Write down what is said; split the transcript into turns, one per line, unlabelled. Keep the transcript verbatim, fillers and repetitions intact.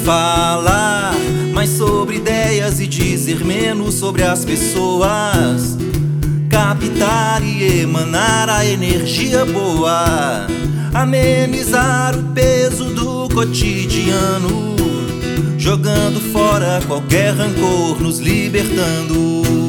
Falar mais sobre ideias e dizer menos sobre as pessoas. Captar e emanar a energia boa. Amenizar o peso do cotidiano, jogando fora qualquer rancor, nos libertando.